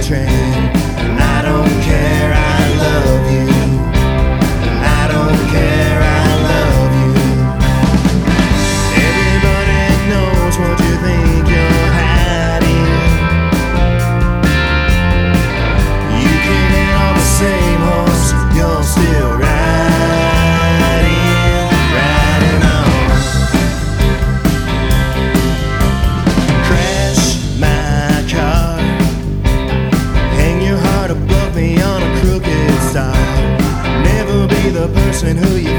train. And I don't care, I love you. And I don't care, I love you. Everybody knows what you think you're hiding. You can get on the same horse, you're still riding on. Crash my car, hang your heart above me on a crooked star. Never be the person who you